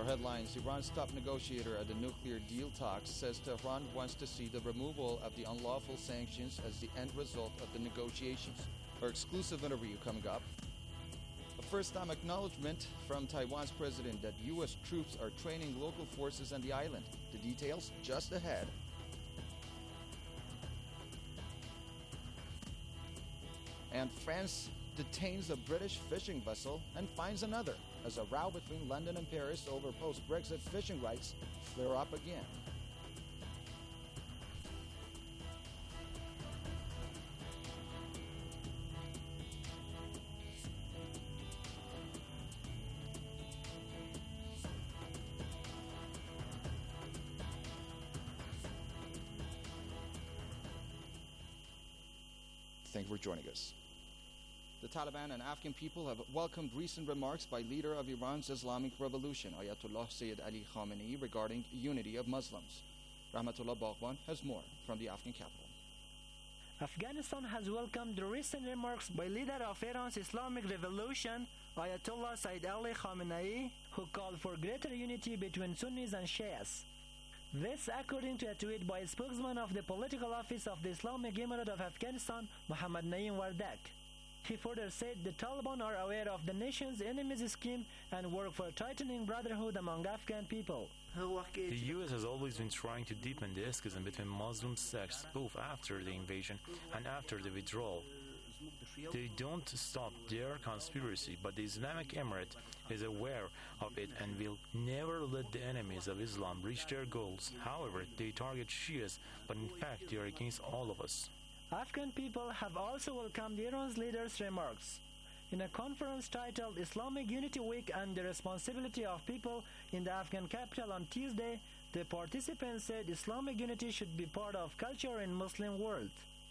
headlines, Iran's top negotiator at the nuclear deal talks says Tehran wants to see the removal of the unlawful sanctions as the end result of the negotiations. Our exclusive interview coming up. A first-time acknowledgement from Taiwan's president that U.S. troops are training local forces on the island. The details just ahead. And France detains a British fishing vessel and finds another as a row between London and Paris over post-Brexit fishing rights flare up again. Thank you for joining us. The Taliban and Afghan people have welcomed recent remarks by leader of Iran's Islamic Revolution, Ayatollah Sayyid Ali Khamenei, regarding unity of Muslims. Rahmatullah Baghban has more from the Afghan capital. Afghanistan has welcomed the recent remarks by leader of Iran's Islamic Revolution, Ayatollah Sayyid Ali Khamenei, who called for greater unity between Sunnis and Shias. This according to a tweet by a spokesman of the political office of the Islamic Emirate of Afghanistan, Muhammad Naeem Wardak. He further said the Taliban are aware of the nation's enemies' scheme and work for tightening brotherhood among Afghan people. The U.S. has always been trying to deepen the schism between Muslim sects both after the invasion and after the withdrawal. They don't stop their conspiracy, but the Islamic Emirate is aware of it and will never let the enemies of Islam reach their goals. However, they target Shias, but in fact they are against all of us. Afghan people have also welcomed Iran's leader's remarks. In a conference titled Islamic Unity Week and the Responsibility of People in the Afghan capital on Tuesday, the participants said Islamic unity should be part of culture in Muslim world.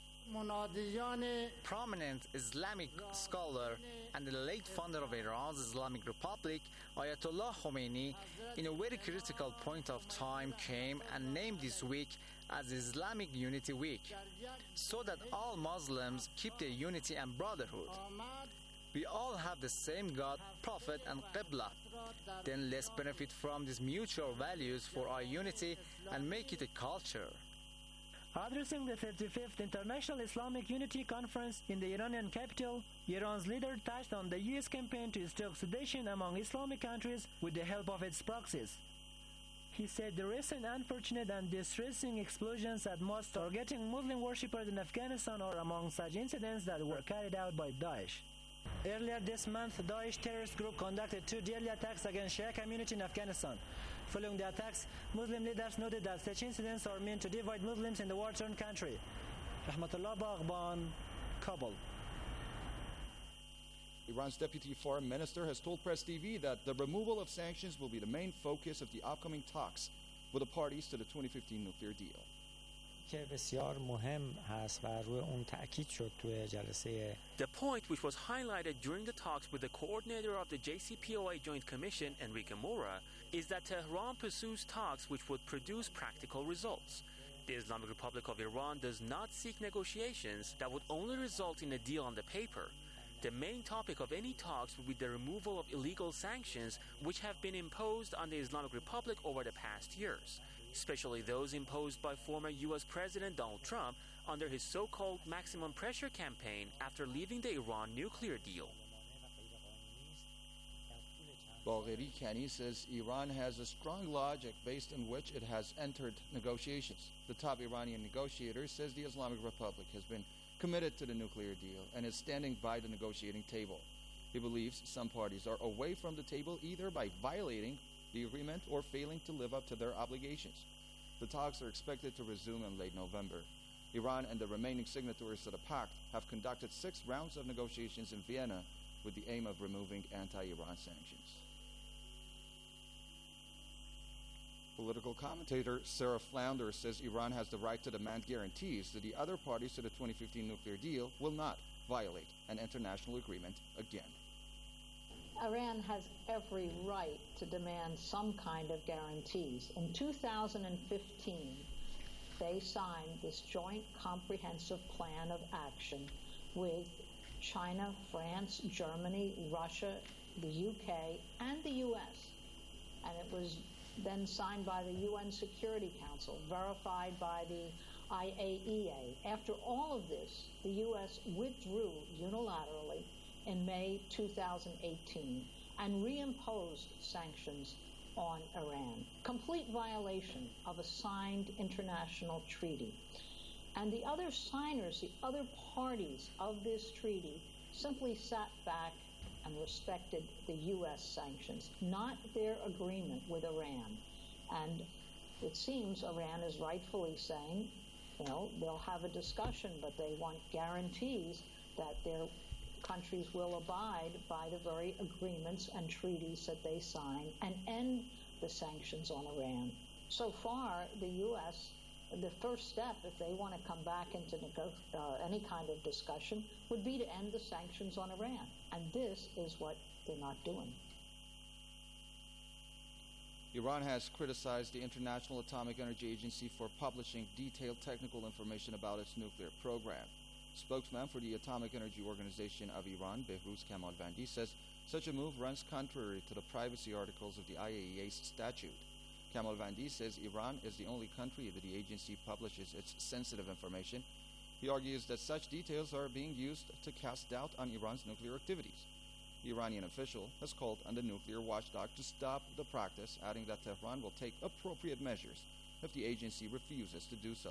Prominent Islamic scholar and the late founder of Iran's Islamic Republic, Ayatollah Khomeini, in a very critical point of time came and named this week as Islamic Unity Week, so that all Muslims keep their unity and brotherhood. We all have the same God, Prophet and Qibla. Then let's benefit from these mutual values for our unity and make it a culture. Addressing the 35th International Islamic Unity Conference in the Iranian capital, Iran's leader touched on the U.S. campaign to stoke sedition among Islamic countries with the help of its proxies. He said the recent unfortunate and distressing explosions at mosques targeting Muslim worshippers in Afghanistan are among such incidents that were carried out by Daesh. Earlier this month, Daesh terrorist group conducted 2 deadly attacks against Shia community in Afghanistan. Following the attacks, Muslim leaders noted that such incidents are meant to divide Muslims in the war-torn country. Rahmatullah Baghban, Kabul. Iran's deputy foreign minister has told Press TV that the removal of sanctions will be the main focus of the upcoming talks with the parties to the 2015 nuclear deal. The point which was highlighted during the talks with the coordinator of the JCPOA Joint Commission, Enrique Mora, is that Tehran pursues talks which would produce practical results. The Islamic Republic of Iran does not seek negotiations that would only result in a deal on the paper. The main topic of any talks would be the removal of illegal sanctions which have been imposed on the Islamic Republic over the past years, especially those imposed by former U.S. President Donald Trump under his so-called maximum pressure campaign after leaving the Iran nuclear deal. Bagheri Kani says Iran has a strong logic based on which it has entered negotiations. The top Iranian negotiator says the Islamic Republic has been committed to the nuclear deal and is standing by the negotiating table. He believes some parties are away from the table either by violating the agreement or failing to live up to their obligations. The talks are expected to resume in late November. Iran and the remaining signatories to the pact have conducted 6 rounds of negotiations in Vienna with the aim of removing anti-Iran sanctions. Political commentator Sarah Flounder says Iran has the right to demand guarantees that the other parties to the 2015 nuclear deal will not violate an international agreement again. Iran has every right to demand some kind of guarantees. In 2015, they signed this joint comprehensive plan of action with China, France, Germany, Russia, the UK, and the US. and it was then signed by the UN Security Council, verified by the IAEA. After all of this, the U.S. withdrew unilaterally in May 2018 and reimposed sanctions on Iran. Complete violation of a signed international treaty. And the other signers, the other parties of this treaty, simply sat back and respected the U.S. sanctions, not their agreement with Iran. And it seems Iran is rightfully saying, you know, they'll have a discussion, but they want guarantees that their countries will abide by the very agreements and treaties that they sign and end the sanctions on Iran. So far, the U.S., the first step, if they want to come back into any kind of discussion, would be to end the sanctions on Iran. And this is what they're not doing. Iran has criticized the International Atomic Energy Agency for publishing detailed technical information about its nuclear program. Spokesman for the Atomic Energy Organization of Iran, Behruz Kamalvandi, says such a move runs contrary to the privacy articles of the IAEA's statute. Kamalvandi says Iran is the only country that the agency publishes its sensitive information. He argues that such details are being used to cast doubt on Iran's nuclear activities. The Iranian official has called on the nuclear watchdog to stop the practice, adding that Tehran will take appropriate measures if the agency refuses to do so.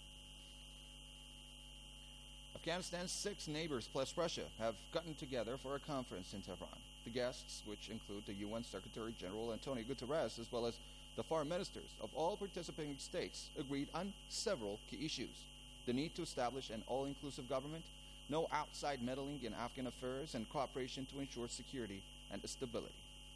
Afghanistan's 6 neighbors plus Russia have gotten together for a conference in Tehran. The guests, which include the UN Secretary General Antonio Guterres, as well as the foreign ministers of all participating states, agreed on several key issues: the need to establish an all-inclusive government, no outside meddling in Afghan affairs, and cooperation to ensure security and stability.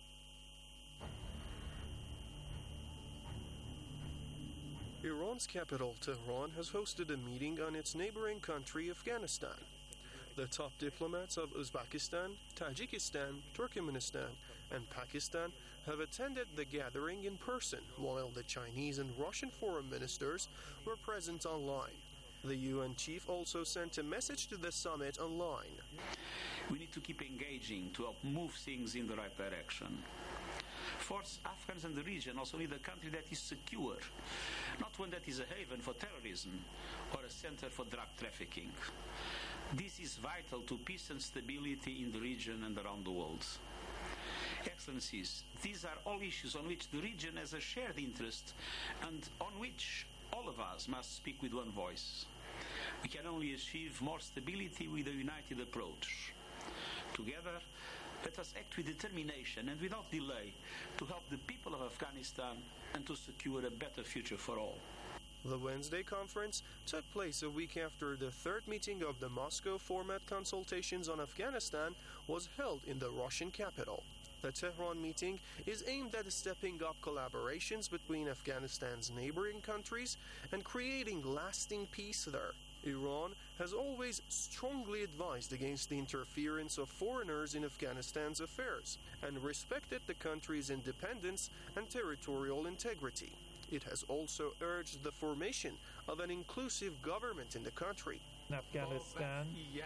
Iran's capital, Tehran, has hosted a meeting on its neighboring country, Afghanistan. The top diplomats of Uzbekistan, Tajikistan, Turkmenistan, and Pakistan have attended the gathering in person, while the Chinese and Russian foreign ministers were present online. The UN chief also sent a message to the summit online. We need to keep engaging to help move things in the right direction. First, Afghans in the region also need a country that is secure, not one that is a haven for terrorism or a center for drug trafficking. This is vital to peace and stability in the region and around the world. Excellencies, these are all issues on which the region has a shared interest and on which all of us must speak with one voice. We can only achieve more stability with a united approach. Together, let us act with determination and without delay to help the people of Afghanistan and to secure a better future for all. The Wednesday conference took place a week after the third meeting of the Moscow format consultations on Afghanistan was held in the Russian capital. The Tehran meeting is aimed at stepping up collaborations between Afghanistan's neighboring countries and creating lasting peace there. Iran has always strongly advised against the interference of foreigners in Afghanistan's affairs and respected the country's independence and territorial integrity. It has also urged the formation of an inclusive government in the country. In Afghanistan,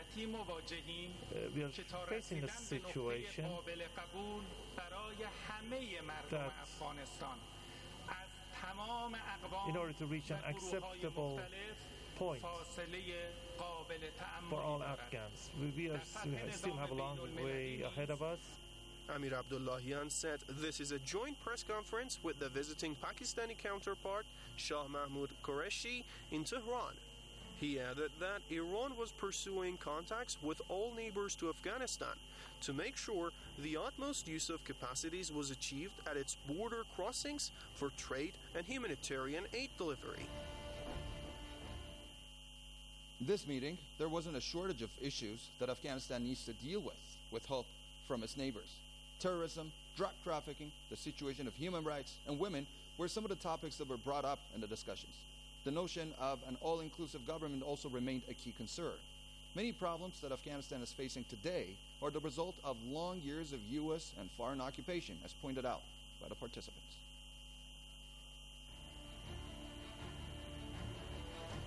we are facing a situation that in order to reach an acceptable point for all Afghans, we still have a long way ahead of us. Amir Abdullahian said this is a joint press conference with the visiting Pakistani counterpart Shah Mahmood Qureshi in Tehran. He added that Iran was pursuing contacts with all neighbors to Afghanistan to make sure the utmost use of capacities was achieved at its border crossings for trade and humanitarian aid delivery. This meeting, there wasn't a shortage of issues that Afghanistan needs to deal with help from its neighbors. Terrorism, drug trafficking, the situation of human rights, and women were some of the topics that were brought up in the discussions. The notion of an all-inclusive government also remained a key concern. Many problems that Afghanistan is facing today are the result of long years of U.S. and foreign occupation, as pointed out by the participants.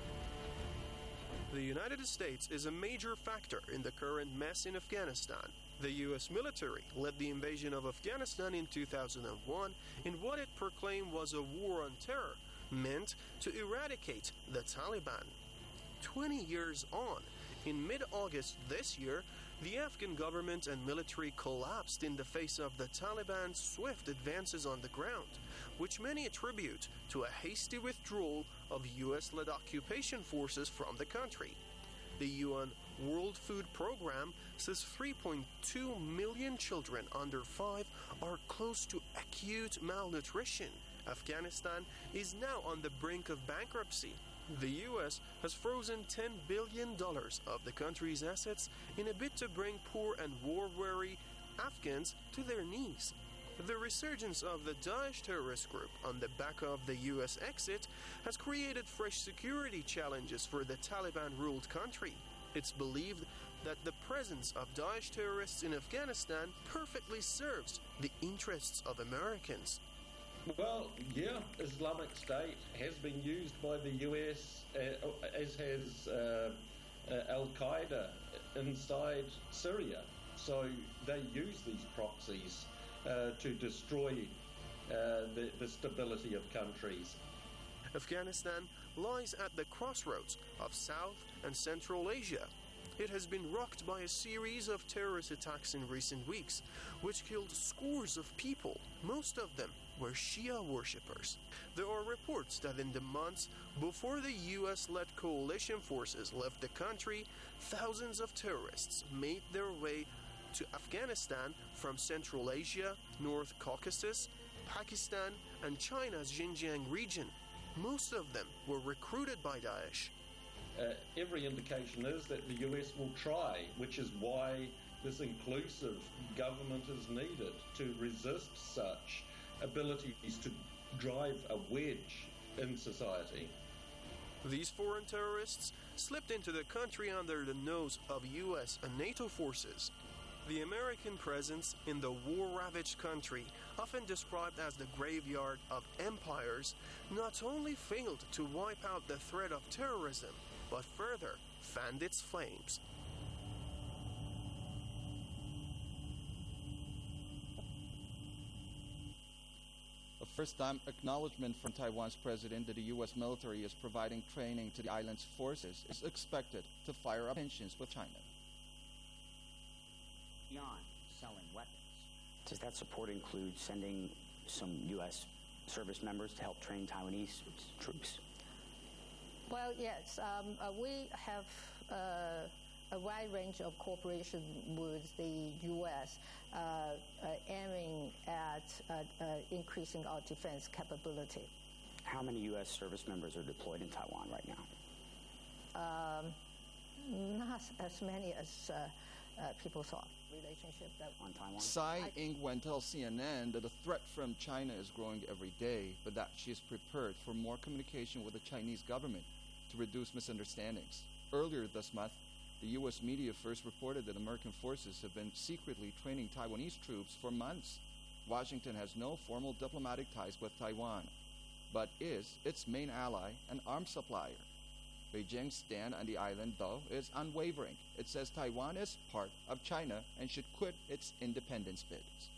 The United States is a major factor in the current mess in Afghanistan. The U.S. military led the invasion of Afghanistan in 2001 in what it proclaimed was a war on terror, meant to eradicate the Taliban. 20 years on, in mid-August this year, the Afghan government and military collapsed in the face of the Taliban's swift advances on the ground, which many attribute to a hasty withdrawal of U.S.-led occupation forces from the country. The UN World Food Program says 3.2 million children under 5 are close to acute malnutrition. Afghanistan is now on the brink of bankruptcy. The U.S. has frozen $10 billion of the country's assets in a bid to bring poor and war-weary Afghans to their knees. The resurgence of the Daesh terrorist group on the back of the U.S. exit has created fresh security challenges for the Taliban-ruled country. It's believed that the presence of Daesh terrorists in Afghanistan perfectly serves the interests of Americans. Well, yeah, Islamic State has been used by the US, as has Al-Qaeda inside Syria. So they use these proxies to destroy the stability of countries. Afghanistan lies at the crossroads of South and Central Asia. It has been rocked by a series of terrorist attacks in recent weeks, which killed scores of people. Most of them were Shia worshippers. There are reports that in the months before the US-led coalition forces left the country, thousands of terrorists made their way to Afghanistan from Central Asia, North Caucasus, Pakistan, and China's Xinjiang region. Most of them were recruited by Daesh. Every indication is that the US will try, which is why this inclusive government is needed to resist such abilities to drive a wedge in society. These foreign terrorists slipped into the country under the nose of US and NATO forces. The American presence in the war-ravaged country, often described as the graveyard of empires, not only failed to wipe out the threat of terrorism, but further fanned its flames. A first-time acknowledgement from Taiwan's president that the U.S. military is providing training to the island's forces is expected to fire up tensions with China. Beyond selling weapons, does that support include sending some U.S. service members to help train Taiwanese troops? Well, yes. We have a wide range of cooperation with the U.S. Aiming at increasing our defense capability. How many U.S. service members are deployed in Taiwan right now? Not as many as people thought. Relationship that on Taiwan. Tsai Ing-wen tells CNN that the threat from China is growing every day, but that she is prepared for more communication with the Chinese government to reduce misunderstandings. Earlier this month, the U.S. media first reported that American forces have been secretly training Taiwanese troops for months. Washington has no formal diplomatic ties with Taiwan, but is its main ally and arms supplier. Beijing's stand on the island, though, is unwavering. It says Taiwan is part of China and should quit its independence bids.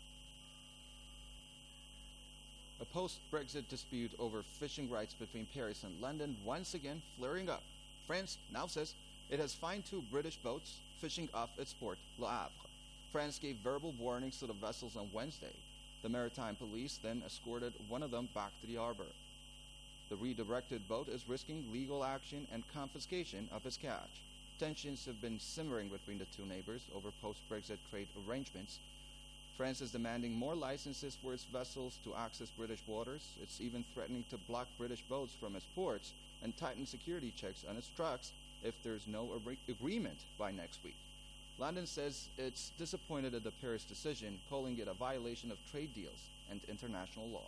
A post-Brexit dispute over fishing rights between Paris and London once again flaring up. France now says it has fined 2 British boats fishing off its port, Le Havre. France gave verbal warnings to the vessels on Wednesday. The maritime police then escorted one of them back to the harbor. The redirected boat is risking legal action and confiscation of its catch. Tensions have been simmering between the two neighbors over post-Brexit trade arrangements. France is demanding more licenses for its vessels to access British waters. It's even threatening to block British boats from its ports and tighten security checks on its trucks if there's no agreement by next week. London says it's disappointed at the Paris decision, calling it a violation of trade deals and international law.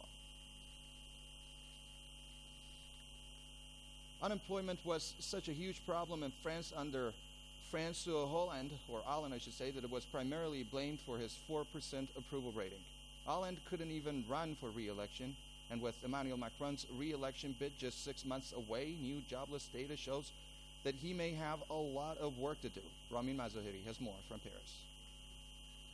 Unemployment was such a huge problem in France under François Hollande, or Hollande I should say, that it was primarily blamed for his 4% approval rating. Hollande couldn't even run for re-election, and with Emmanuel Macron's re-election bid just 6 months away, new jobless data shows that he may have a lot of work to do. Ramin Mazahiri has more from Paris.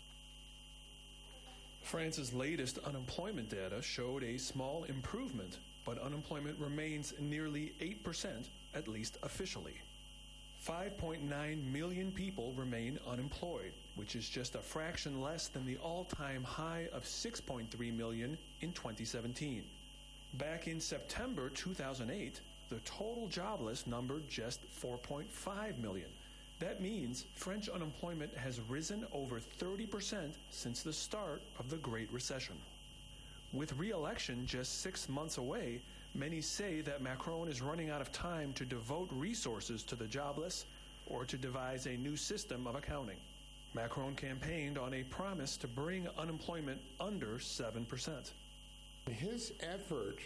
France's latest unemployment data showed a small improvement, but unemployment remains nearly 8%, at least officially. 5.9 million people remain unemployed, which is just a fraction less than the all-time high of 6.3 million in 2017. Back in September 2008, the total jobless numbered just 4.5 million. That means French unemployment has risen over 30% since the start of the Great Recession. With re-election just 6 months away, many say that Macron is running out of time to devote resources to the jobless or to devise a new system of accounting. Macron campaigned on a promise to bring unemployment under 7%. His effort,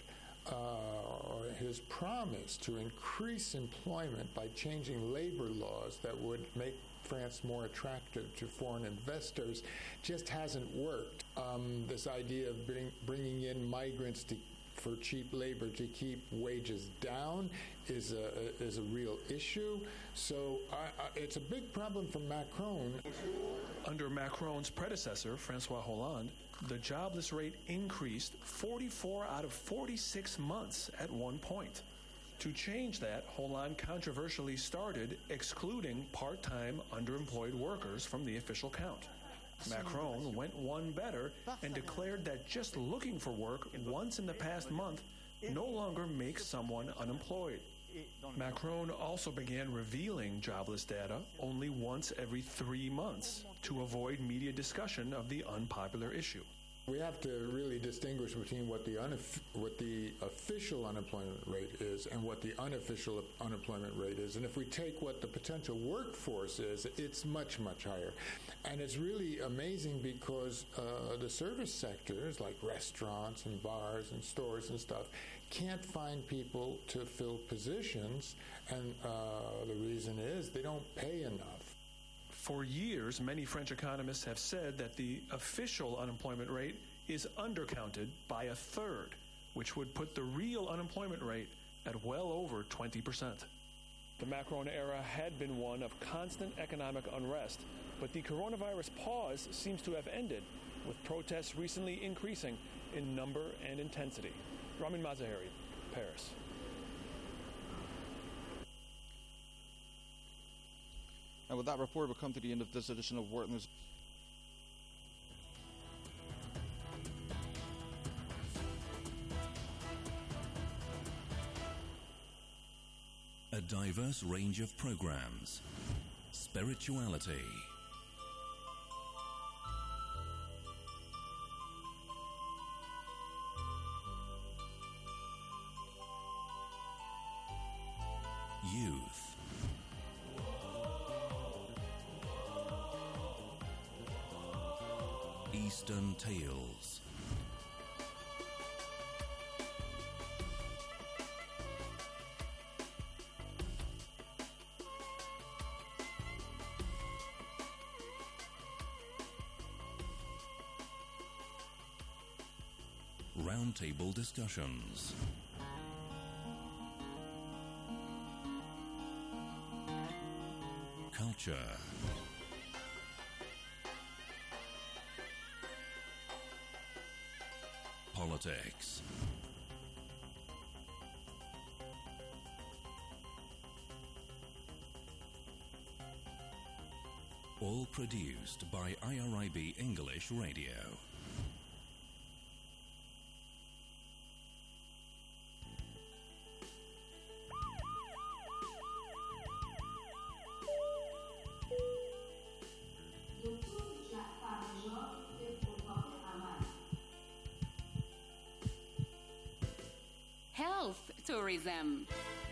his promise to increase employment by changing labor laws that would make France more attractive to foreign investors just hasn't worked. This idea of bringing in migrants for cheap labor to keep wages down is a real issue. So it's a big problem for Macron. Under Macron's predecessor, François Hollande, the jobless rate increased 44 out of 46 months at one point. To change that, Hollande controversially started excluding part-time underemployed workers from the official count. Macron went one better and declared that just looking for work once in the past month no longer makes someone unemployed. Macron also began revealing jobless data only once every 3 months to avoid media discussion of the unpopular issue. We have to really distinguish between what the official unemployment rate is and what the unofficial unemployment rate is. And if we take what the potential workforce is, it's much, much higher. And it's really amazing because the service sectors, like restaurants and bars and stores and stuff, can't find people to fill positions, and the reason is they don't pay enough. For years, many French economists have said that the official unemployment rate is undercounted by a third, which would put the real unemployment rate at well over 20%. The Macron era had been one of constant economic unrest, but the coronavirus pause seems to have ended, with protests recently increasing in number and intensity. Ramin Mazaheri, Paris. And with that report, we'll come to the end of this edition of World News. A diverse range of programs, spirituality, youth, Eastern Tales, roundtable discussions, culture, politics, all produced by IRIB English Radio. Health tourism.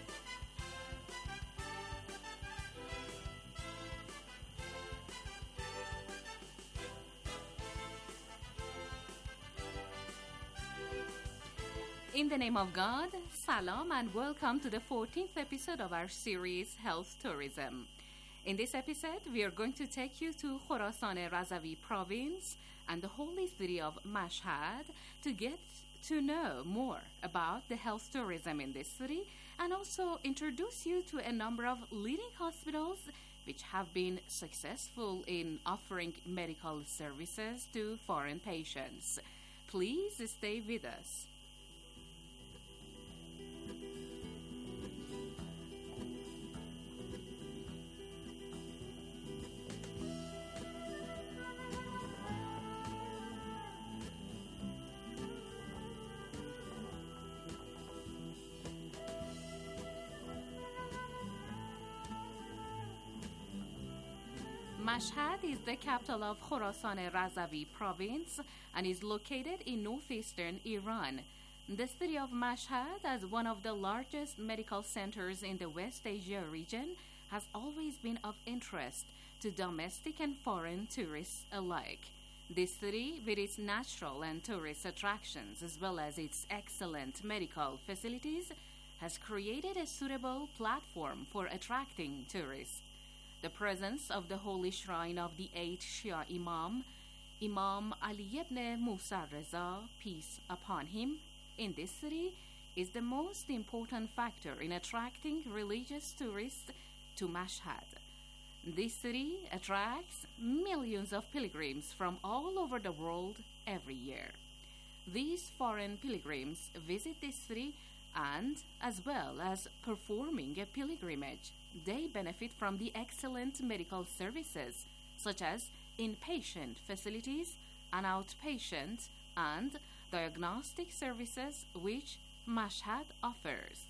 In the name of God, Salam and welcome to the 14th episode of our series, Health Tourism. In this episode, we are going to take you to Khorasan Razavi province and the holy city of Mashhad to get to know more about the health tourism in this city and also introduce you to a number of leading hospitals which have been successful in offering medical services to foreign patients. Please stay with us. Mashhad is the capital of Khorasan Razavi province and is located in northeastern Iran. The city of Mashhad, as one of the largest medical centers in the West Asia region, has always been of interest to domestic and foreign tourists alike. This city, with its natural and tourist attractions as well as its excellent medical facilities, has created a suitable platform for attracting tourists. The presence of the holy shrine of the 8th Shia Imam, Imam Ali ibn Musa Reza, peace upon him, in this city is the most important factor in attracting religious tourists to Mashhad. This city attracts millions of pilgrims from all over the world every year. These foreign pilgrims visit this city and, as well as performing a pilgrimage, they benefit from the excellent medical services such as inpatient facilities and outpatient and diagnostic services which Mashhad offers.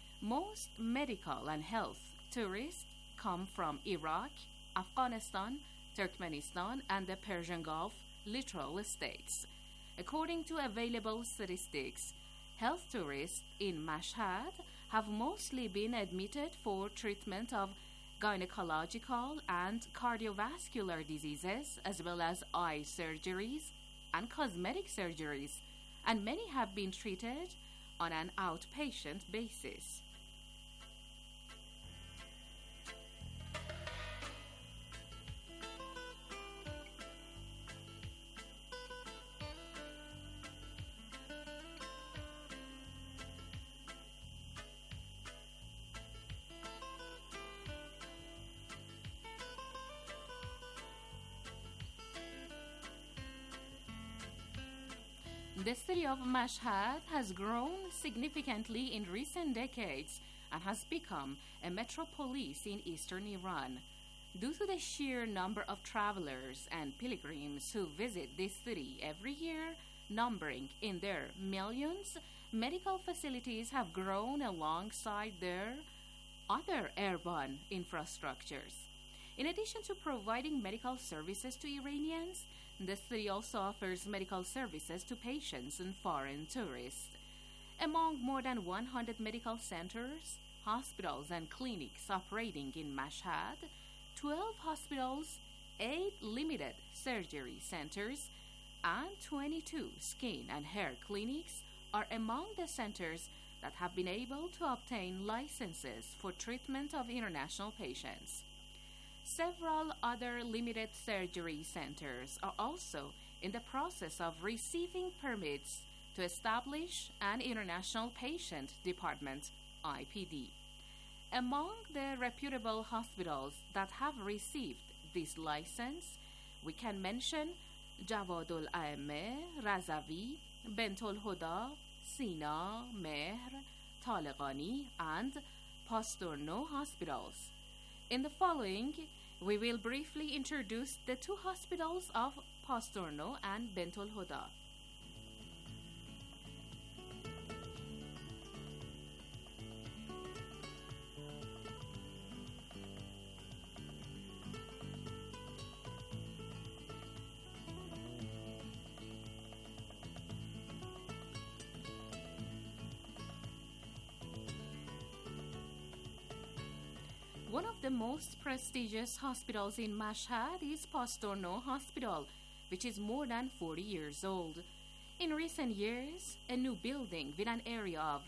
Most medical and health tourists come from Iraq, Afghanistan, Turkmenistan, and the Persian Gulf littoral states. According to available statistics, health tourists in Mashhad have mostly been admitted for treatment of gynecological and cardiovascular diseases, as well as eye surgeries and cosmetic surgeries, and many have been treated on an outpatient basis. The city of Mashhad has grown significantly in recent decades and has become a metropolis in eastern Iran. Due to the sheer number of travelers and pilgrims who visit this city every year, numbering in their millions, medical facilities have grown alongside their other urban infrastructures. In addition to providing medical services to Iranians, the city also offers medical services to patients and foreign tourists. Among more than 100 medical centers, hospitals, and clinics operating in Mashhad, 12 hospitals, 8 limited surgery centers, and 22 skin and hair clinics are among the centers that have been able to obtain licenses for treatment of international patients. Several other limited surgery centers are also in the process of receiving permits to establish an international patient department, IPD. Among the reputable hospitals that have received this license, we can mention Jawadul Aime, Razavi, Bentul Huda, Sina, Mehr, Taleghani, and Pastorno hospitals. In the following, we will briefly introduce the two hospitals of Pastorno and Bentul Huda. One of the most prestigious hospitals in Mashhad is Pastorno Hospital, which is more than 40 years old. In recent years, a new building with an area of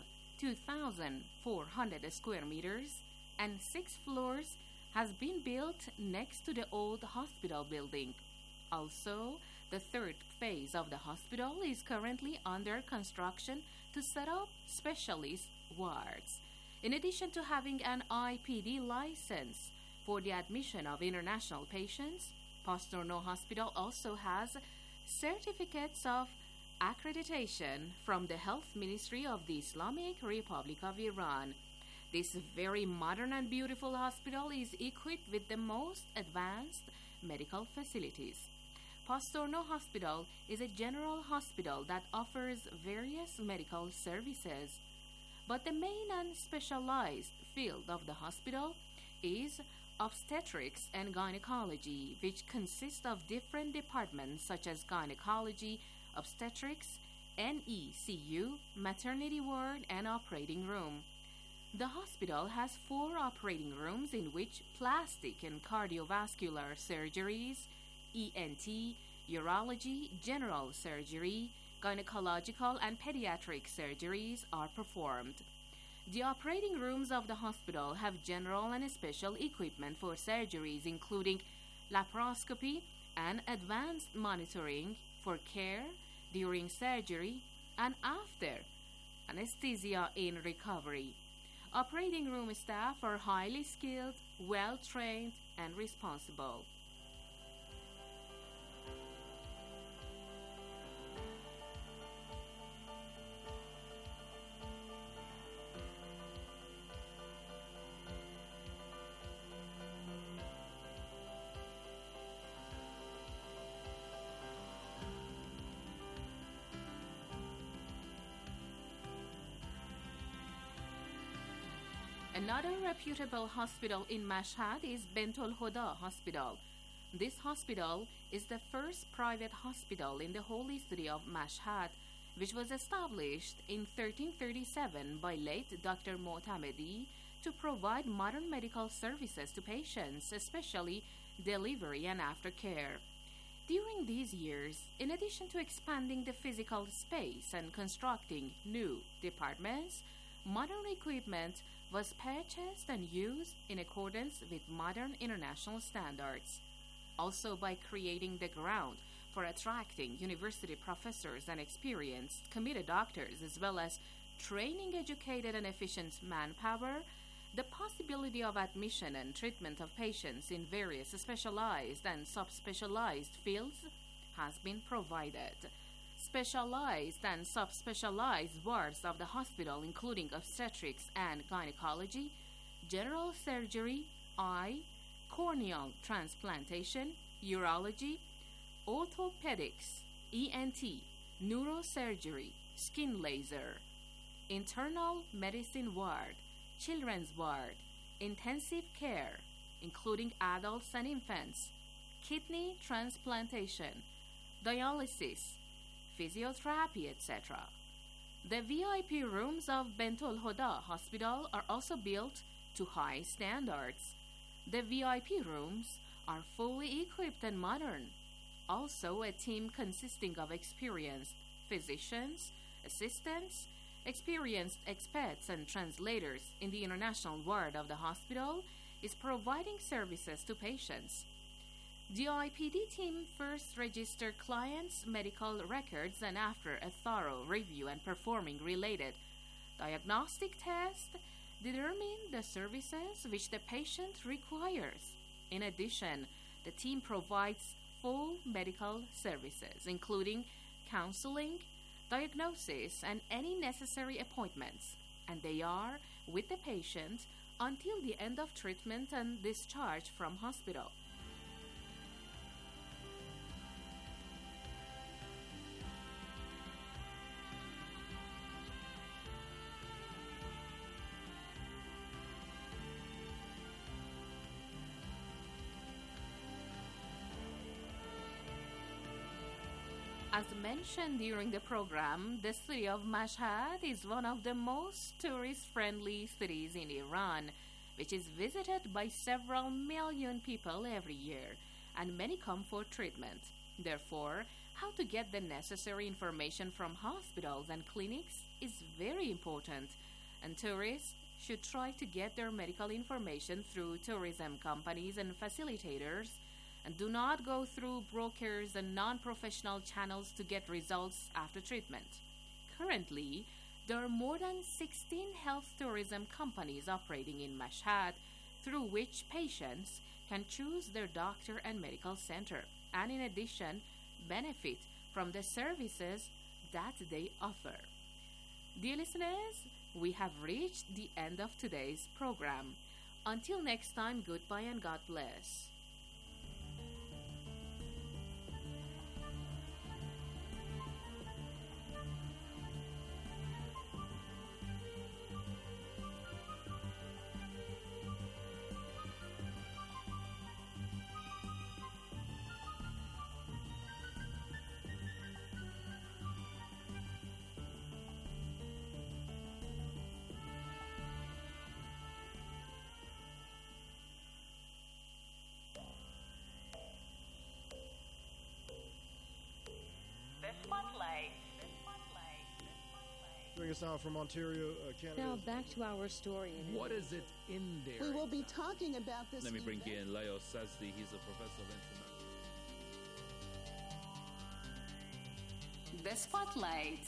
2,400 square meters and 6 floors has been built next to the old hospital building. Also, the third phase of the hospital is currently under construction to set up specialist wards. In addition to having an IPD license For the admission of international patients, Pastor Noor Hospital also has certificates of accreditation from the Health Ministry of the Islamic Republic of Iran. This very modern and beautiful hospital is equipped with the most advanced medical facilities. Pastor Noor Hospital is a general hospital that offers various medical services, but the main and specialized field of the hospital is obstetrics and gynecology, which consists of different departments such as gynecology, obstetrics, NECU, maternity ward, and operating room. The hospital has 4 operating rooms in which plastic and cardiovascular surgeries, ENT, urology, general surgery, gynecological, and pediatric surgeries are performed. The operating rooms of the hospital have general and special equipment for surgeries, including laparoscopy and advanced monitoring for care during surgery and after anesthesia in recovery. Operating room staff are highly skilled, well-trained, and responsible. Another reputable hospital in Mashhad is Bentul Huda Hospital. This hospital is the first private hospital in the holy city of Mashhad, which was established in 1337 by late Dr. Mo'tamedi to provide modern medical services to patients, especially delivery and aftercare. During these years, in addition to expanding the physical space and constructing new departments, modern equipment was purchased and used in accordance with modern international standards. Also, by creating the ground for attracting university professors and experienced, committed doctors, as well as training educated and efficient manpower, the possibility of admission and treatment of patients in various specialized and subspecialized fields has been provided. Specialized and subspecialized wards of the hospital, including obstetrics and gynecology, general surgery, eye, corneal transplantation, urology, orthopedics, ENT, neurosurgery, skin laser, internal medicine ward, children's ward, intensive care, including adults and infants, kidney transplantation, dialysis, physiotherapy, etc. The VIP rooms of Bentul Huda Hospital are also built to high standards. The VIP rooms are fully equipped and modern. Also, a team consisting of experienced physicians, assistants, experienced experts, and translators in the international ward of the hospital is providing services to patients. The IPD team first registered clients' medical records, and after a thorough review and performing related diagnostic tests, determine the services which the patient requires. In addition, the team provides full medical services, including counseling, diagnosis, and any necessary appointments, and they are with the patient until the end of treatment and discharge from hospital. As mentioned during the program, the city of Mashhad is one of the most tourist-friendly cities in Iran, which is visited by several million people every year, and many come for treatment. Therefore, how to get the necessary information from hospitals and clinics is very important, and tourists should try to get their medical information through tourism companies and facilitators, and do not go through brokers and non-professional channels to get results after treatment. Currently, there are more than 16 health tourism companies operating in Mashhad, through which patients can choose their doctor and medical center, and in addition, benefit from the services that they offer. Dear listeners, we have reached the end of today's program. Until next time, goodbye and God bless. Joining us now from Ontario, Canada. Now back to our story. What is it in there? We will be talking about this. Let me bring in Leo Sazdi. He's a professor of international. The Spotlight.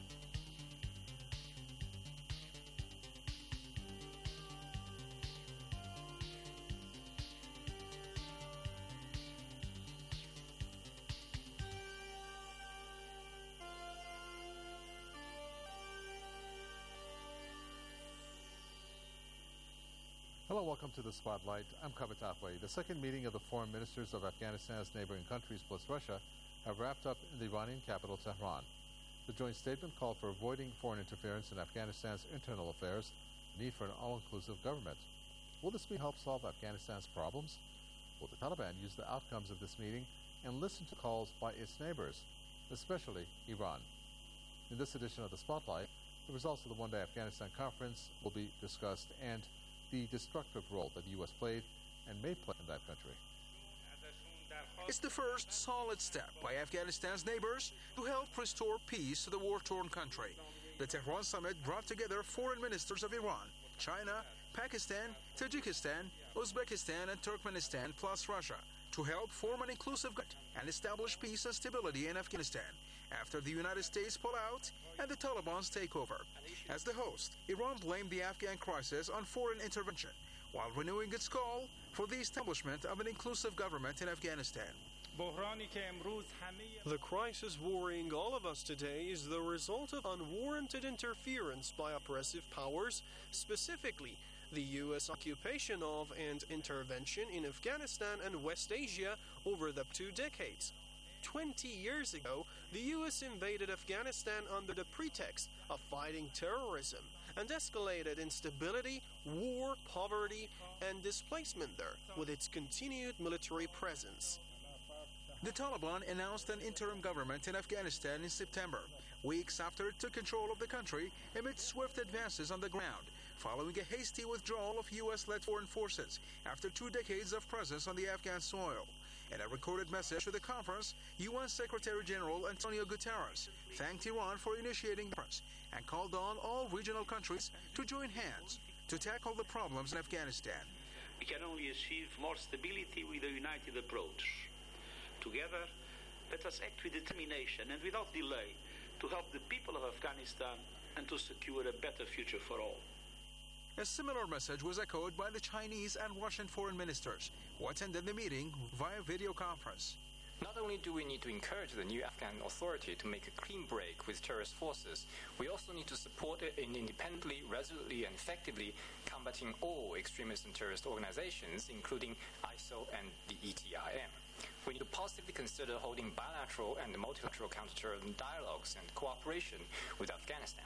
Hello, welcome to the Spotlight. I'm Kavit Afway. The second meeting of the foreign ministers of Afghanistan's neighboring countries plus Russia have wrapped up in the Iranian capital, Tehran. The joint statement called for avoiding foreign interference in Afghanistan's internal affairs, the need for an all-inclusive government. Will this help solve Afghanistan's problems? Will the Taliban use the outcomes of this meeting and listen to calls by its neighbors, especially Iran? In this edition of the Spotlight, the results of the one-day Afghanistan conference will be discussed, and the destructive role that the U.S. played and may play in that country. It's the first solid step by Afghanistan's neighbors to help restore peace to the war-torn country. The Tehran summit brought together foreign ministers of Iran, China, Pakistan, Tajikistan, Uzbekistan, and Turkmenistan, plus Russia, to help form an inclusive government and establish peace and stability in Afghanistan after the United States pull out and the Taliban's takeover. As the host, Iran blamed the Afghan crisis on foreign intervention while renewing its call for the establishment of an inclusive government in Afghanistan. The crisis worrying all of us today is the result of unwarranted interference by oppressive powers, specifically the U.S. occupation of and intervention in Afghanistan and West Asia over the 2 decades. 20 years ago, the U.S. invaded Afghanistan under the pretext of fighting terrorism and escalated instability, war, poverty, and displacement there with its continued military presence. The Taliban announced an interim government in Afghanistan in September, weeks after it took control of the country amid swift advances on the ground, following a hasty withdrawal of U.S.-led foreign forces after 2 decades of presence on the Afghan soil. In a recorded message to the conference, UN Secretary General Antonio Guterres thanked Iran for initiating the conference and called on all regional countries to join hands to tackle the problems in Afghanistan. We can only achieve more stability with a united approach. Together, let us act with determination and without delay to help the people of Afghanistan and to secure a better future for all. A similar message was echoed by the Chinese and Russian foreign ministers, who attended the meeting via video conference. Not only do we need to encourage the new Afghan authority to make a clean break with terrorist forces, we also need to support it in independently, resolutely, and effectively combating all extremist and terrorist organizations, including ISIL and the ETIM. We need to positively consider holding bilateral and multilateral counterterrorism dialogues and cooperation with Afghanistan.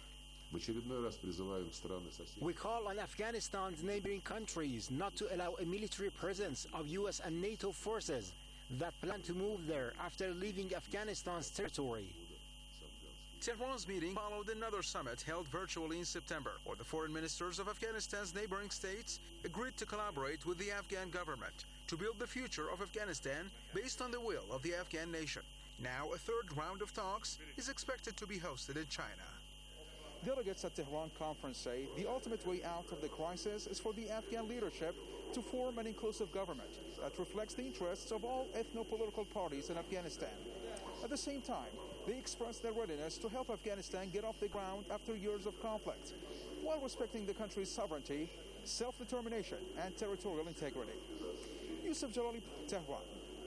We call on Afghanistan's neighboring countries not to allow a military presence of U.S. and NATO forces that plan to move there after leaving Afghanistan's territory. Tehran's meeting followed another summit held virtually in September, where the foreign ministers of Afghanistan's neighboring states agreed to collaborate with the Afghan government to build the future of Afghanistan based on the will of the Afghan nation. Now, a third round of talks is expected to be hosted in China. Delegates at Tehran conference say the ultimate way out of the crisis is for the Afghan leadership to form an inclusive government that reflects the interests of all ethno-political parties in Afghanistan. At the same time, they expressed their readiness to help Afghanistan get off the ground after years of conflict, while respecting the country's sovereignty, self-determination, and territorial integrity. Yusuf Jalali, Tehran.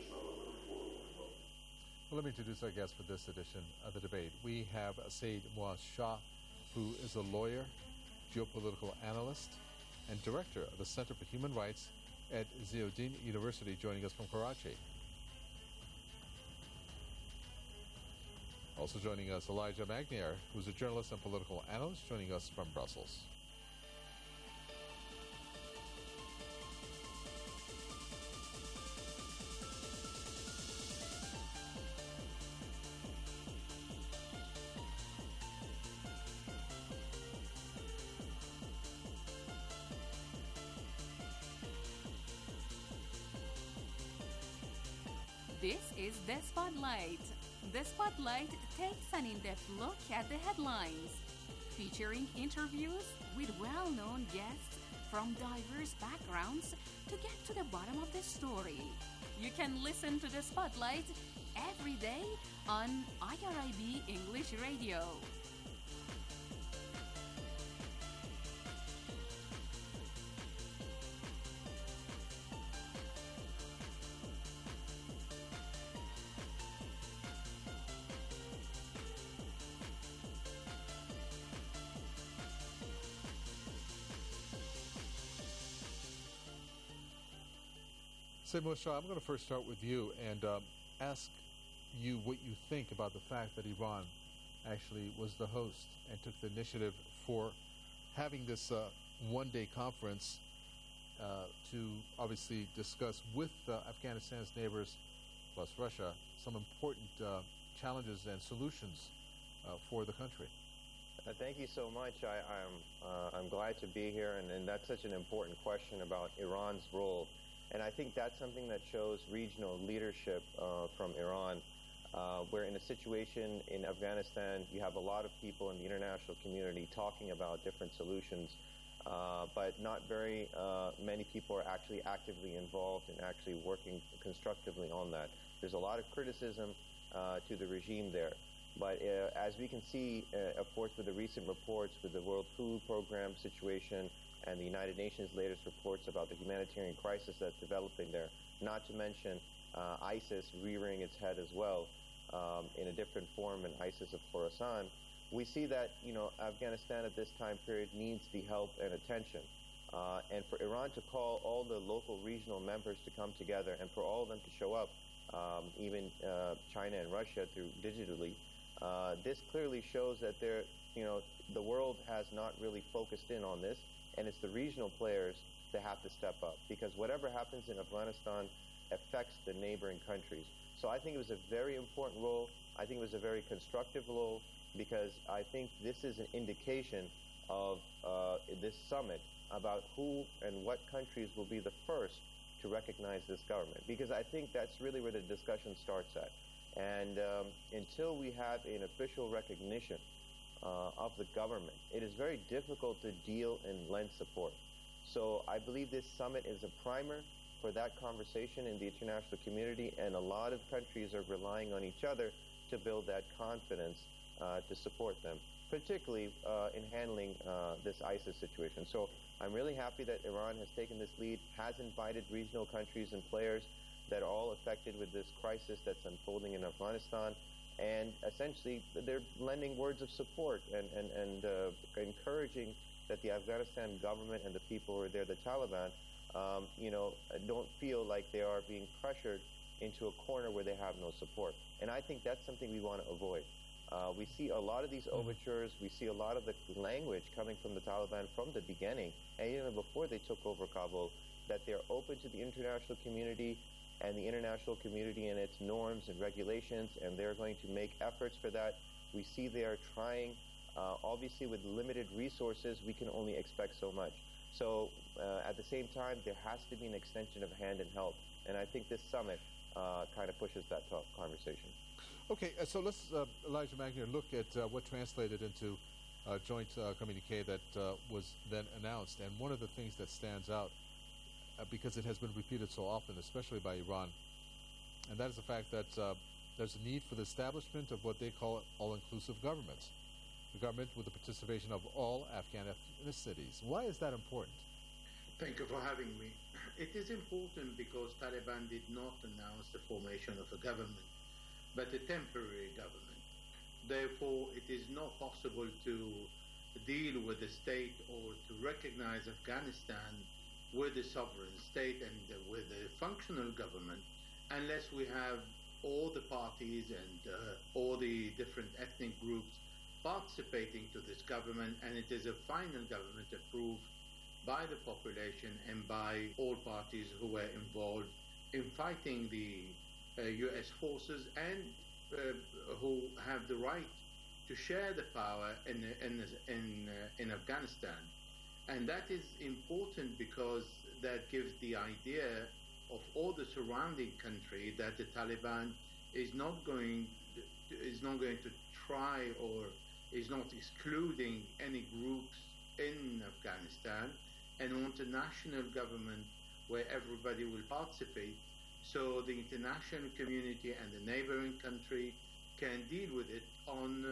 Well, let me introduce our guest for this edition of the debate. We have Saeed Muaz Shah, who is a lawyer, geopolitical analyst, and director of the Center for Human Rights at Ziauddin University, joining us from Karachi. Also joining us, Elijah Magnier, who's a journalist and political analyst, joining us from Brussels. This is The Spotlight. The Spotlight takes an in-depth look at the headlines, featuring interviews with well-known guests from diverse backgrounds to get to the bottom of the story. You can listen to The Spotlight every day on IRIB English Radio. Saeed Muaz Shah, I'm going to first start with you and ask you what you think about the fact that Iran actually was the host and took the initiative for having this one-day conference to obviously discuss with Afghanistan's neighbors, plus Russia, some important challenges and solutions for the country. Thank you so much. I'm glad to be here, and that's such an important question about Iran's role. And I think that's something that shows regional leadership from Iran. We're in a situation in Afghanistan, you have a lot of people in the international community talking about different solutions, but not very many people are actually actively involved and actually working constructively on that. There's a lot of criticism to the regime there. But as we can see, of course, with the recent reports with the World Food Program situation, and the United Nations' latest reports about the humanitarian crisis that's developing there, not to mention ISIS rearing its head as well in a different form in ISIS of Khorasan, we see that, Afghanistan at this time period needs the help and attention. And for Iran to call all the local regional members to come together and for all of them to show up, even China and Russia through digitally, this clearly shows that the world has not really focused in on this. And it's the regional players that have to step up, because whatever happens in Afghanistan affects the neighboring countries. So I think it was a very important role. I think it was a very constructive role, because I think this is an indication of this summit about who and what countries will be the first to recognize this government, because I think that's really where the discussion starts at. And until we have an official recognition of the government, it is very difficult to deal and lend support. So I believe this summit is a primer for that conversation in the international community, and a lot of countries are relying on each other to build that confidence to support them, particularly in handling this ISIS situation. So I'm really happy that Iran has taken this lead, has invited regional countries and players that are all affected with this crisis that's unfolding in Afghanistan. And essentially, they're lending words of support and encouraging that the Afghanistan government and the people who are there, the Taliban, don't feel like they are being pressured into a corner where they have no support. And I think that's something we want to avoid. We see a lot of these overtures. We see a lot of the language coming from the Taliban from the beginning, and even before they took over Kabul, that they're open to the international community and the international community and its norms and regulations, and they're going to make efforts for that. We see they are trying. Obviously, with limited resources, we can only expect so much. So at the same time, there has to be an extension of hand and help. And I think this summit kind of pushes that conversation. Okay, so let's, Elijah Magnier, look at what translated into a joint communique that was then announced. And one of the things that stands out, because it has been repeated so often, especially by Iran, and that is the fact that there's a need for the establishment of what they call all-inclusive governments, the government with the participation of all Afghan ethnicities. Why is that important? Thank you for having me. It is important because Taliban did not announce the formation of a government, but a temporary government. Therefore, it is not possible to deal with the state or to recognize Afghanistan with a sovereign state and with a functional government unless we have all the parties and all the different ethnic groups participating to this government, and it is a final government approved by the population and by all parties who were involved in fighting the U.S. forces and who have the right to share the power in Afghanistan. And that is important because that gives the idea of all the surrounding country that the Taliban is not going to try or is not excluding any groups in Afghanistan, and want a national government where everybody will participate, so the international community and the neighboring country can deal with it on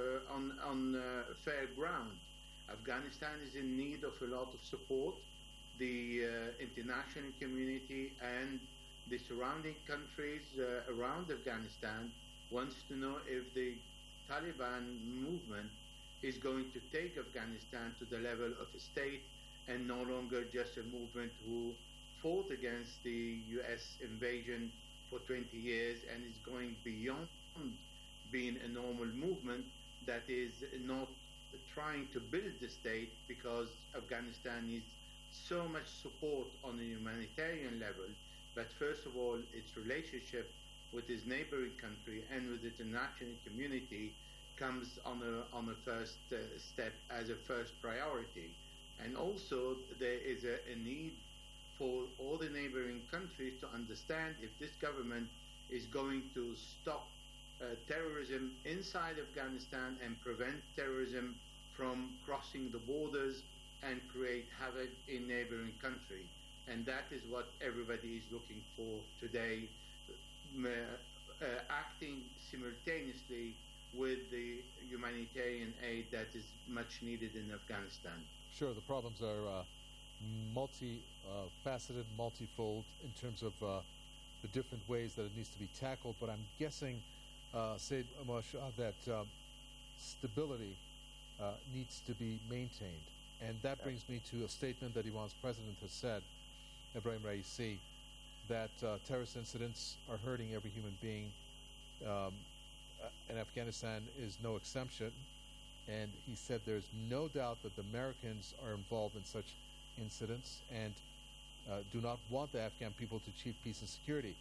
fair ground. Afghanistan is in need of a lot of support. The international community and the surrounding countries around Afghanistan wants to know if the Taliban movement is going to take Afghanistan to the level of a state and no longer just a movement who fought against the U.S. invasion for 20 years and is going beyond being a normal movement that is not trying to build the state, because Afghanistan needs so much support on a humanitarian level, but first of all, its relationship with its neighboring country and with the international community comes on a first step as a first priority. And also there is a need for all the neighboring countries to understand if this government is going to stop terrorism inside Afghanistan and prevent terrorism from crossing the borders and create havoc in neighboring country. And that is what everybody is looking for today, acting simultaneously with the humanitarian aid that is much needed in Afghanistan. Sure, the problems are multi-faceted, multifold in terms of the different ways that it needs to be tackled, but I'm guessing, Said Moshe, that stability needs to be maintained. And that brings me to a statement that Iran's president has said, Ebrahim Raisi, that terrorist incidents are hurting every human being, and Afghanistan is no exception. And he said there's no doubt that the Americans are involved in such incidents and do not want the Afghan people to achieve peace and security.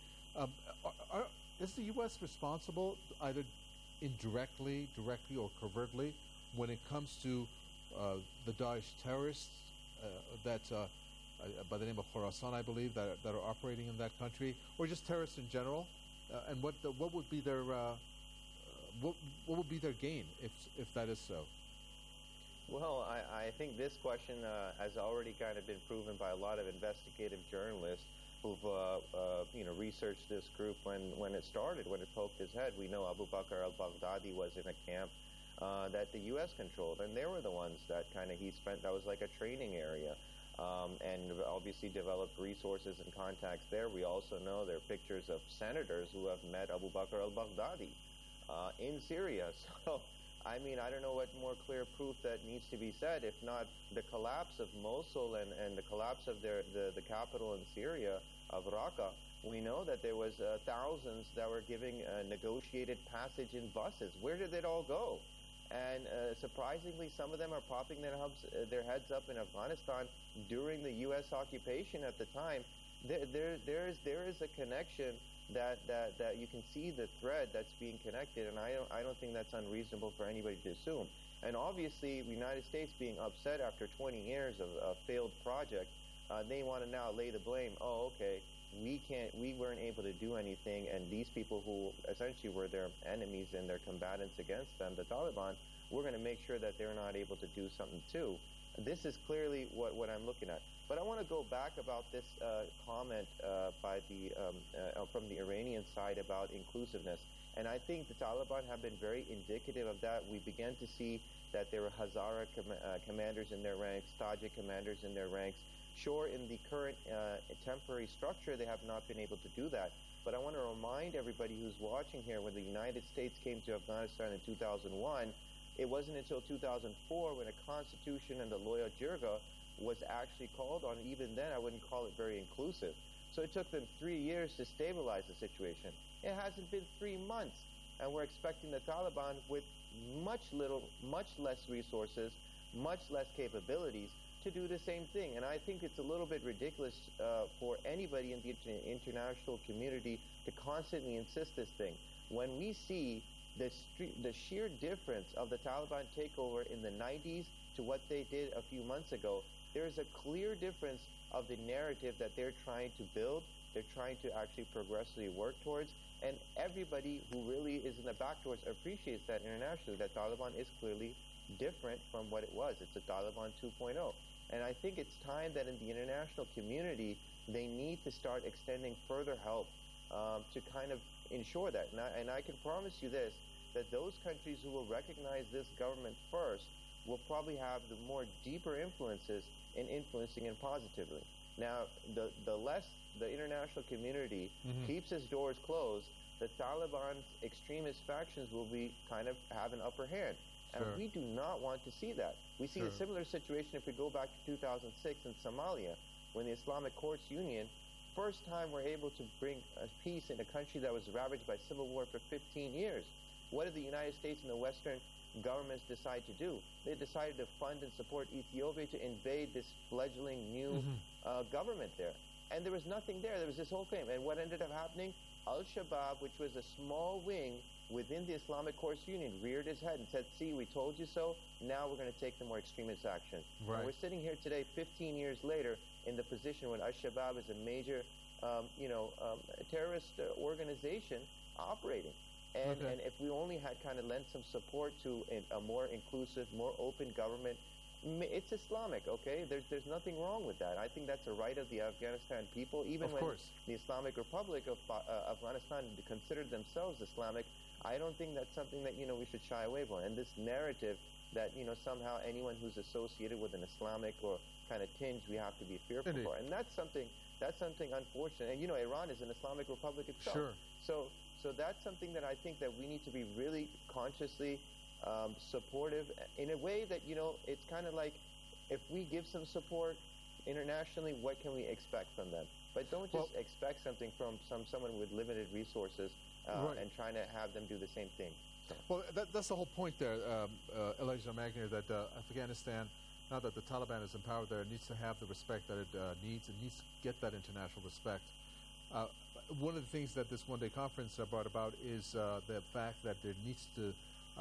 Is the U.S. responsible, either indirectly, directly, or covertly, when it comes to the Daesh terrorists that, by the name of Khorasan, I believe, that are operating in that country, or just terrorists in general? And what would be their what would be their gain if that is so? Well, I think this question has already kind of been proven by a lot of investigative journalists who've researched this group when it started, when it poked its head. We know Abu Bakr al-Baghdadi was in a camp that the U.S. controlled, and they were the ones that that was like a training area, and obviously developed resources and contacts there. We also know there are pictures of senators who have met Abu Bakr al-Baghdadi in Syria. So, I mean, I don't know what more clear proof that needs to be said, if not the collapse of Mosul and the collapse of the capital in Syria, of Raqqa. We know that there was thousands that were giving negotiated passage in buses. Where did it all go? And surprisingly, some of them are popping their heads up in Afghanistan during the U.S. occupation at the time. There is a connection that you can see the thread that's being connected, and I don't think that's unreasonable for anybody to assume. And obviously, the United States being upset after 20 years of a failed project, they want to now lay the blame. Oh, okay, we weren't able to do anything, and these people who essentially were their enemies and their combatants against them, the Taliban, we're going to make sure that they're not able to do something too. This is clearly what I'm looking at. But I want to go back about this comment by from the Iranian side about inclusiveness. And I think the Taliban have been very indicative of that. We began to see that there were Hazara commanders in their ranks, Tajik commanders in their ranks, Sure, in the current temporary structure, they have not been able to do that. But I want to remind everybody who's watching here, when the United States came to Afghanistan in 2001, it wasn't until 2004 when a constitution and the Loya Jirga was actually called on. Even then, I wouldn't call it very inclusive. So it took them 3 years to stabilize the situation. It hasn't been 3 months, and we're expecting the Taliban with much less resources, much less capabilities to do the same thing. And I think it's a little bit ridiculous for anybody in the international community to constantly insist this thing. When we see the sheer difference of the Taliban takeover in the 90s to what they did a few months ago, there is a clear difference of the narrative that they're trying to build, they're trying to actually progressively work towards, and everybody who really is in the back doors appreciates that internationally, that Taliban is clearly different from what it was. It's a Taliban 2.0. And I think it's time that in the international community, they need to start extending further help to kind of ensure that. And I can promise you this, that those countries who will recognize this government first will probably have the more deeper influences in influencing it positively. Now, the less the international community keeps its doors closed, the Taliban's extremist factions will be kind of have an upper hand. And we do not want to see that. We see a similar situation if we go back to 2006 in Somalia, when the Islamic Courts Union, first time we're able to bring a peace in a country that was ravaged by civil war for 15 years. What did the United States and the Western governments decide to do? They decided to fund and support Ethiopia to invade this fledgling new government there. And there was nothing there. There was this whole thing. And what ended up happening? Al-Shabaab, which was a small wing within the Islamic Courts Union, reared its head and said, see, we told you so. Now we're going to take the more extremist action. Right. And we're sitting here today, 15 years later, in the position when Al-Shabaab is a major terrorist organization operating. And if we only had kind of lent some support to a more inclusive, more open government, it's Islamic, okay? There's nothing wrong with that. I think that's a right of the Afghanistan people. Even when the Islamic Republic of Afghanistan considered themselves Islamic, I don't think that's something that, we should shy away from. And this narrative that, somehow anyone who's associated with an Islamic or kind of tinge, we have to be fearful for. And that's something unfortunate. And, Iran is an Islamic Republic itself. Sure. So that's something that I think that we need to be really consciously supportive in a way that, it's kind of like if we give some support internationally, what can we expect from them? But don't just expect something from someone with limited resources and trying to have them do the same thing. So. Well, that's the whole point there, Elijah Magnier, that Afghanistan, now that the Taliban is in power there, needs to have the respect that it needs. It needs to get that international respect. One of the things that this one-day conference brought about is the fact that there needs to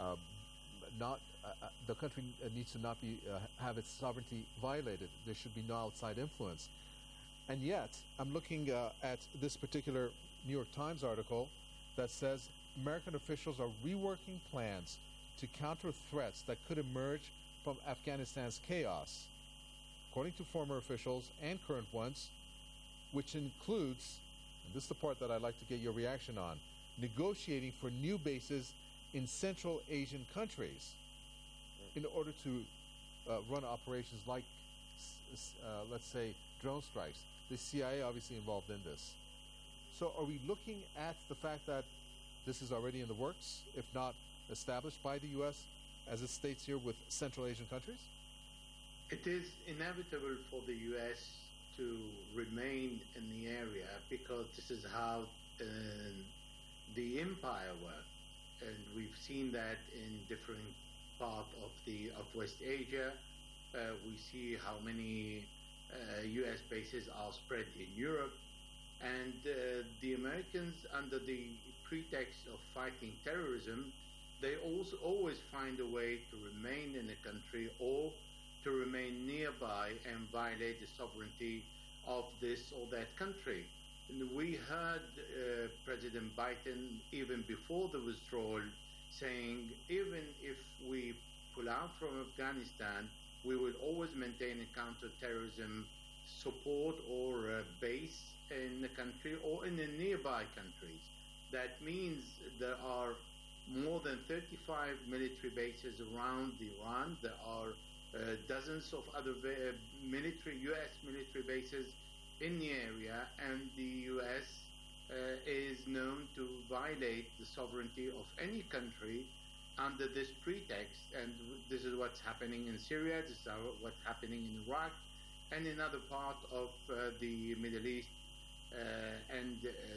the country needs to not be have its sovereignty violated. There should be no outside influence. And yet, I'm looking at this particular New York Times article that says American officials are reworking plans to counter threats that could emerge from Afghanistan's chaos. According to former officials and current ones, which includes, and this is the part that I'd like to get your reaction on, negotiating for new bases in Central Asian countries in order to run operations like, let's say, drone strikes. The CIA obviously involved in this. So are we looking at the fact that this is already in the works, if not established by the U.S., as it states here, with Central Asian countries? It is inevitable for the U.S. to remain in the area because this is how the empire worked. And we've seen that in different parts of West Asia. We see how many U.S. bases are spread in Europe. And the Americans, under the pretext of fighting terrorism, they also always find a way to remain in the country or to remain nearby and violate the sovereignty of this or that country. And we heard President Biden, even before the withdrawal, saying even if we pull out from Afghanistan, we will always maintain a counter-terrorism support or base in the country or in the nearby countries. That means there are more than 35 military bases around Iran. There are dozens of other U.S. military bases in the area, and the U.S. Is known to violate the sovereignty of any country under this pretext. And this is what's happening in Syria, this is what's happening in Iraq, and in other parts of the Middle East and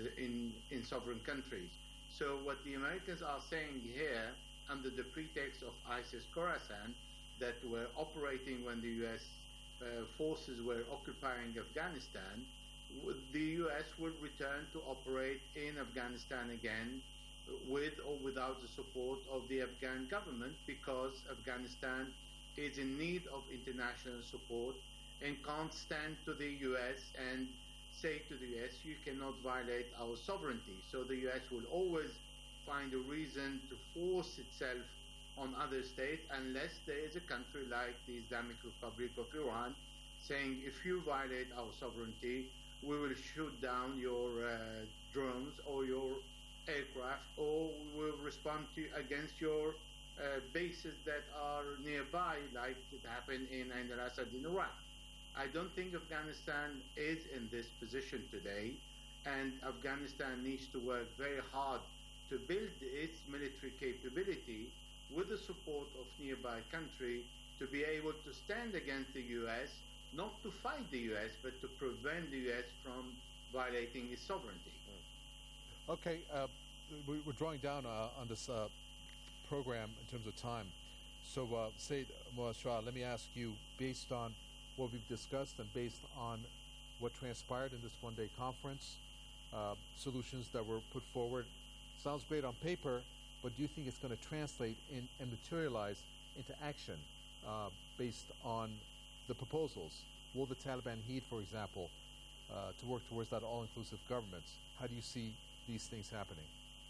in sovereign countries. So what the Americans are saying here, under the pretext of ISIS Khorasan, that were operating when the U.S. Forces were occupying Afghanistan, the U.S. will return to operate in Afghanistan again with or without the support of the Afghan government, because Afghanistan is in need of international support and can't stand to the U.S. and say to the U.S., you cannot violate our sovereignty. So the U.S. will always find a reason to force itself on other states, unless there is a country like the Islamic Republic of Iran saying, if you violate our sovereignty, we will shoot down your drones or your aircraft, or we will respond against your bases that are nearby, like it happened in Ain al-Assad in Iraq. I don't think Afghanistan is in this position today, and Afghanistan needs to work very hard to build its military capability with the support of nearby country to be able to stand against the U.S., not to fight the U.S., but to prevent the U.S. from violating its sovereignty. Okay, we're drawing down on this program in terms of time. So, Said Muaz Shah, let me ask you, based on what we've discussed and based on what transpired in this one-day conference, solutions that were put forward, sounds great on paper, but do you think it's going to translate and materialize into action based on the proposals? Will the Taliban heed, for example, to work towards that all-inclusive government? How do you see these things happening?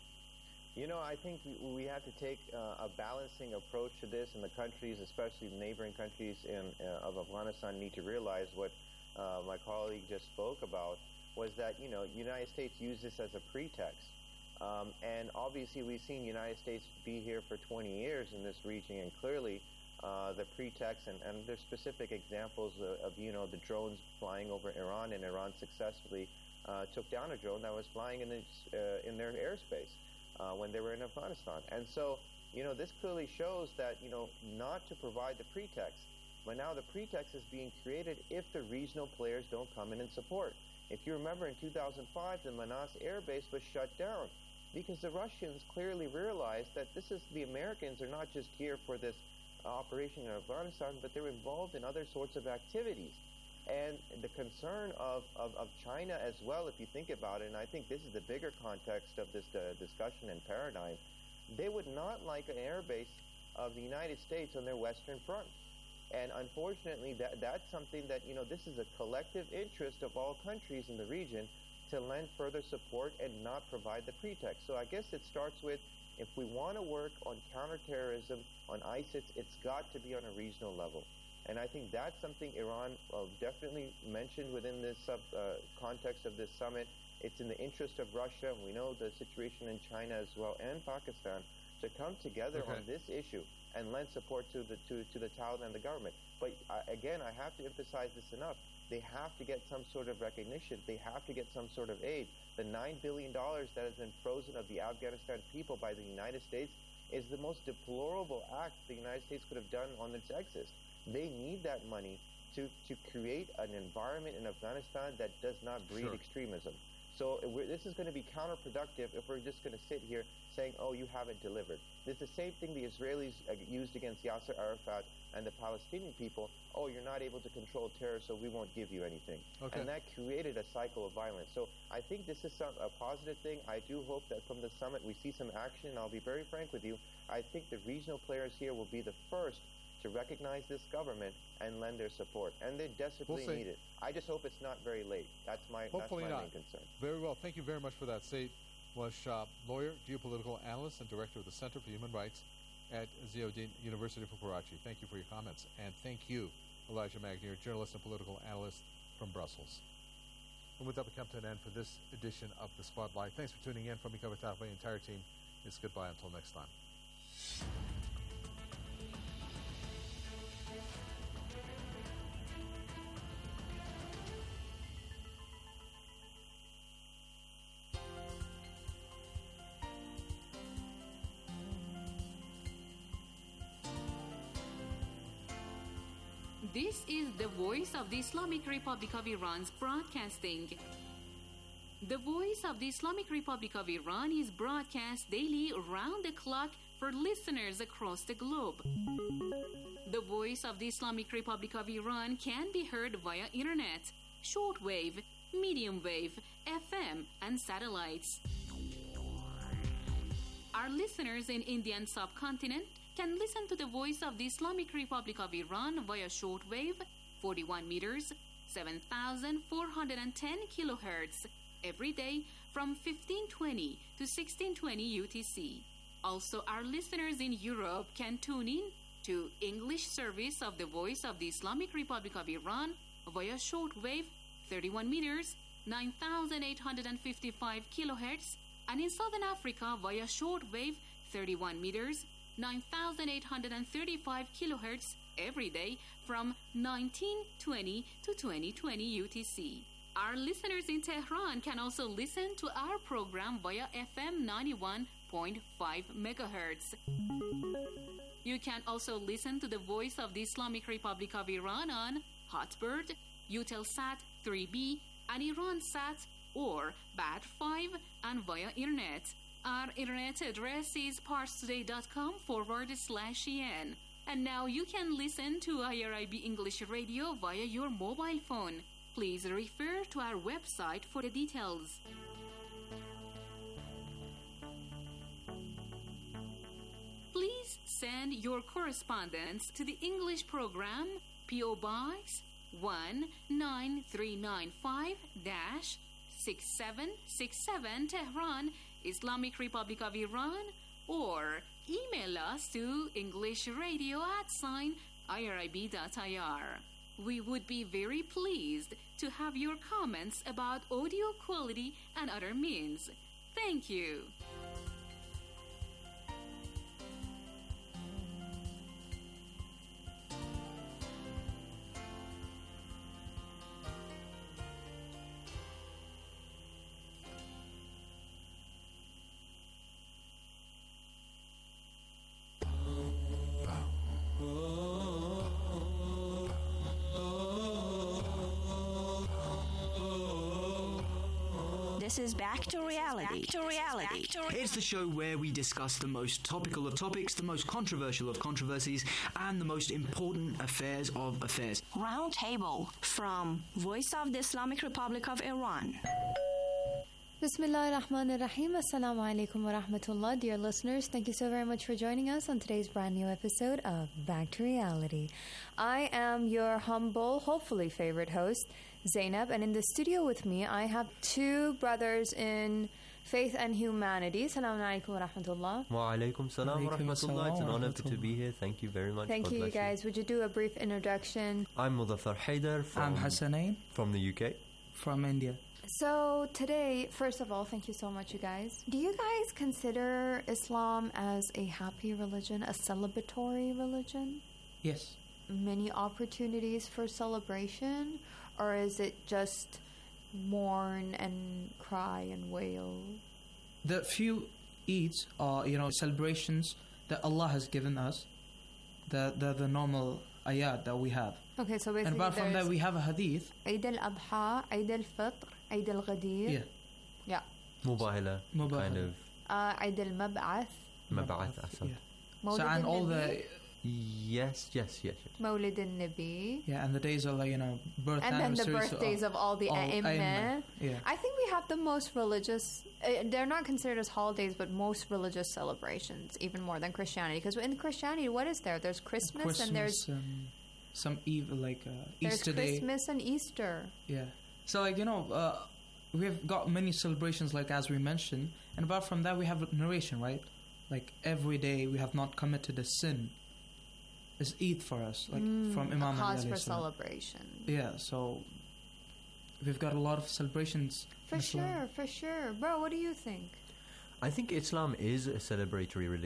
You know, I think we have to take a balancing approach to this, and the countries, especially the neighboring countries of Afghanistan, need to realize what my colleague just spoke about, was that, you know, the United States used this as a pretext. And obviously we've seen the United States be here for 20 years in this region, and clearly the pretext, and there's specific examples of, you know, the drones flying over Iran, and Iran successfully took down a drone that was flying in their airspace when they were in Afghanistan. And so, you know, this clearly shows that, you know, not to provide the pretext, but now the pretext is being created if the regional players don't come in and support. If you remember, in 2005, the Manas Air Base was shut down because the Russians clearly realized that the Americans are not just here for this operation in Afghanistan, but they're involved in other sorts of activities. And the concern of China as well, if you think about it, and I think this is the bigger context of this discussion and paradigm, they would not like an air base of the United States on their western front. And unfortunately, that's something that, you know, this is a collective interest of all countries in the region to lend further support and not provide the pretext. So I guess it starts with, if we want to work on counterterrorism, on ISIS, it's got to be on a regional level. And I think that's something Iran definitely mentioned within this context of this summit. It's in the interest of Russia, and we know the situation in China as well, and Pakistan, to come together on this issue and lend support to the Taliban and the government. But again, I have to emphasize this enough. They have to get some sort of recognition. They have to get some sort of aid. The $9 billion that has been frozen of the Afghanistan people by the United States is the most deplorable act the United States could have done on its exit. They need that money to create an environment in Afghanistan that does not breed extremism. So this is going to be counterproductive if we're just going to sit here saying, oh, you haven't delivered. It's the same thing the Israelis used against Yasser Arafat and the Palestinian people. Oh, you're not able to control terror, so we won't give you anything. And that created a cycle of violence. So I think this is a positive thing. I do hope that from the summit we see some action. And I'll be very frank with you. I think the regional players here will be the first to recognize this government and lend their support. And they desperately need it. I just hope it's not very late. That's my main concern. Very well. Thank you very much for that. Said Muaz Shah, lawyer, geopolitical analyst, and director of the Center for Human Rights at Ziauddin University for Karachi. Thank you for your comments. And thank you, Elijah Magnier, journalist and political analyst from Brussels. And with that, we come to an end for this edition of The Spotlight. Thanks for tuning in. From me, Kavit Ahway, the entire team, it's goodbye until next time. This is the Voice of the Islamic Republic of Iran's broadcasting. The Voice of the Islamic Republic of Iran is broadcast daily around the clock for listeners across the globe. The Voice of the Islamic Republic of Iran can be heard via internet, shortwave, medium wave, FM, and satellites. Our listeners in Indian subcontinent can listen to the Voice of the Islamic Republic of Iran via shortwave, 41 meters, 7,410 kilohertz, every day from 1520 to 1620 UTC. Also, our listeners in Europe can tune in to English service of the Voice of the Islamic Republic of Iran via shortwave, 31 meters, 9,855 kilohertz, and in Southern Africa via shortwave, 31 meters, 9,835 kilohertz every day from 1920 to 2020 UTC. Our listeners in Tehran can also listen to our program via FM 91.5 megahertz. You can also listen to the Voice of the Islamic Republic of Iran on Hotbird, Eutelsat 3B, and IranSat or BAT5 and via internet. Our internet address is parstoday.com/en. And now you can listen to IRIB English Radio via your mobile phone. Please refer to our website for the details. Please send your correspondence to the English program, P.O. Box 19395-6767 Tehran, Islamic Republic of Iran, or email us to englishradio@irib.ir. We would be very pleased to have your comments about audio quality and other means. Thank you. This is Back to Reality. It's the show where we discuss the most topical of topics, the most controversial of controversies, and the most important affairs of affairs. Roundtable from Voice of the Islamic Republic of Iran. Bismillah ar-Rahman ar-Rahim. Assalamu alaikum wa rahmatullah. Dear listeners, thank you so very much for joining us on today's brand new episode of Back to Reality. I am your humble, hopefully favorite host, Zainab, and in the studio with me I have two brothers in faith and humanity. Assalamu alaikum wa rahmatullah. Wa alaikum salam wa rahmatullah. It's an honor to be here. Thank you very much. Thank you, guys. Would you do a brief introduction? I'm Muzaffar Haider I'm Hassanain from the UK. From India. So today, first of all, thank you so much, you guys. Do you guys consider Islam as a happy religion, a celebratory religion? Yes. Many opportunities for celebration? Or is it just mourn and cry and wail? The few Eids are, celebrations that Allah has given us, the normal ayat that we have. Okay, so basically and apart from that, we have a hadith. Eid al-Adha, Eid al-Fitr, Eid al-Ghadir. Yeah. Mubahila. Kind of. Eid al-Mab'ath. Mab'ath, Asad. So, and all the... Yes. Mawlid al-Nabi. Yeah, and the days of, birth and then the birthdays of all the A'imma. Yeah. I think we have the most religious, they're not considered as holidays, but most religious celebrations, even more than Christianity. Because in Christianity, what is there? There's Christmas and there's... some Easter there's Day. Christmas and Easter. Yeah. So, we've got many celebrations, as we mentioned. And apart from that, we have narration, right? Like, every day we have not committed a sin. It's Eid for us, from Imam Ali. A cause for celebration. Yeah, so we've got a lot of celebrations. For sure. Bro, what do you think? I think Islam is a celebratory religion.